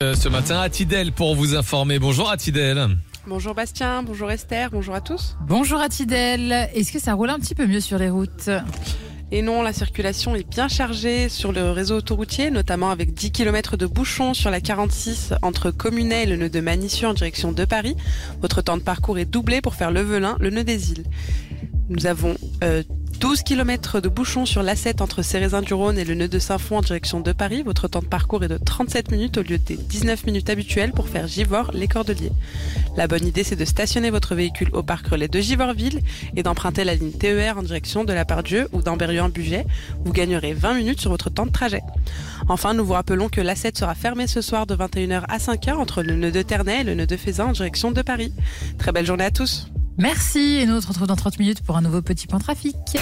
Ce matin à Tidel pour vous informer. Bonjour à Tidel. Bonjour Bastien, bonjour Esther, bonjour à tous. Bonjour à Tidel. Est-ce que ça roule un petit peu mieux sur les routes ? Et non, la circulation est bien chargée sur le réseau autoroutier, notamment avec 10 km de bouchons sur la 46 entre Communet et le nœud de Manicieux en direction de Paris. Votre temps de parcours est doublé pour faire le Velin, le nœud des Îles. Nous avons 12 km de bouchons sur l'A7 entre Cérézin-du-Rhône et le nœud de Saint-Fond en direction de Paris. Votre temps de parcours est de 37 minutes au lieu des 19 minutes habituelles pour faire Givors-les Cordeliers. La bonne idée, c'est de stationner votre véhicule au parc relais de Givorville et d'emprunter la ligne TER en direction de la Part-Dieu ou d'Ambérieu-en-Bugey. Vous gagnerez 20 minutes sur votre temps de trajet. Enfin, nous vous rappelons que l'A7 sera fermée ce soir de 21h à 5h entre le nœud de Ternay et le nœud de Fézin en direction de Paris. Très belle journée à tous. Merci et nous on se retrouve dans 30 minutes pour un nouveau petit point trafic.